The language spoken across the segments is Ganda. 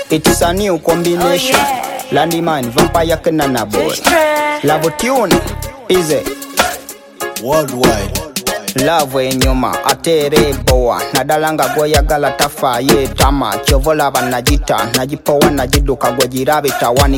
It's a new combination. Landyman, Vampire Kenana boy. Love tune, easy. Worldwide. Love enyuma atere boa nadalanga goyagala tafa ye tama kyovola banajita najipowa najiduka gwe jirabe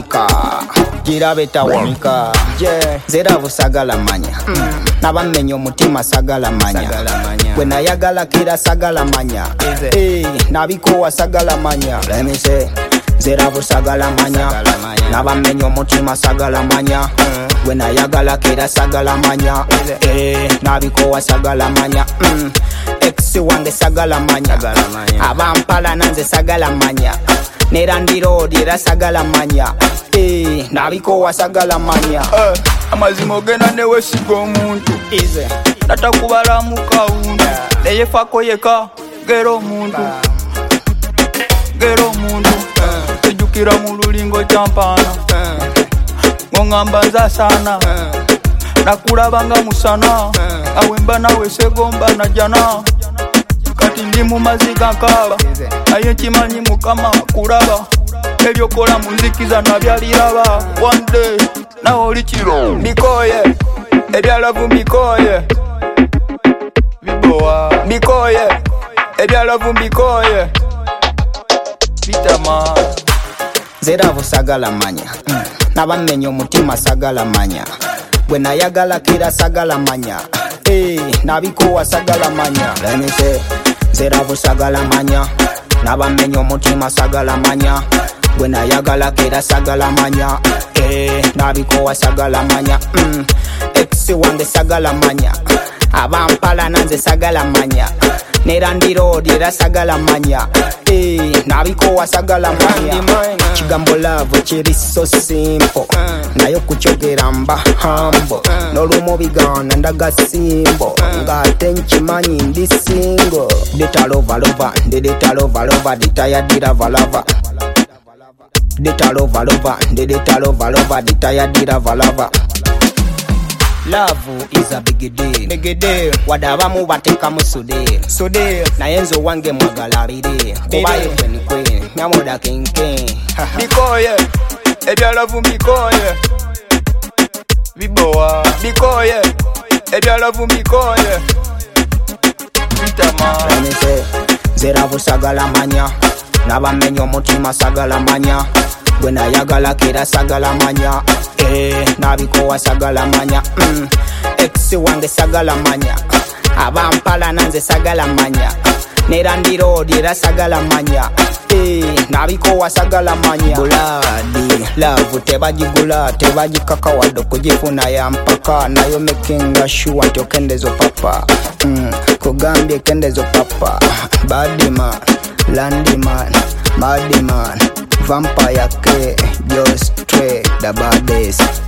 tawanika zera busagala manya nabamenyo omutima sagala manya gwe nayagala kira sagala manya nabikowa sagala manya let me say zera busagala manya nabamenyo omutima sagala manya gwe nayagala kira sagala manya nabikowa sagala manya ex wange sagala manya abampala nanze sagala manya nerandiro dira sagala manya nabikowa sagala manya amazimo gena newe sigo omuntu natakubala mukawundu neyefako yeka gero omuntu tejukira mu lulingo kyampaana ngongamba nza sana nakulabanga musana awemba nawe segomba najana kati ndi mu maziga nkaba naye kimanyi mukama kulaba ebyokola munzikiza nabyaliraba one day nawe oli kiro bikoye ebyalavu bikoye bibowa bikoye ebyalavu bikoye bitama zera busagala manya nabamenyo omutima sagala manya gwe nayagala kira sagala manya nabikowa sagala manya let me say zera busagala manya nabamenyo omutima sagala manya gwe nayagala kira sagala manya nabikowa sagala manya ex wange sagala manya abampala nanze sagala manya nerandiro dira sagala manya nabikowa sagala manya kigambo love kiri so simple nayo kukyogera mba humble nolumu bigana ndaga simbo ngate nkimanyi ndi single detalova ditayadira valava detalova ditayadira valava. Love is a big deal. Wadabamu bateka musude naye nze wange mwagala biri kubayo kwenikwe nyamoda kenke bikoye ebyalavu bikoye bibowa bikoye ebyalavu bikoye bitama zera busagala manya nabamenyo omutima sagala manya gwe nayagala kira sagala manya nabikowa sagala manya ex wange sagala manya abampala nanze sagala manya nerandiro dira sagala manya nabikowa sagala manya buladi love tebagigula tebagikaka wadde okugifuna ya mpaka nayo making sure nti okendezo papa kugambye kendezo papa Badman Landyman Madman Vampire K just straight the baddest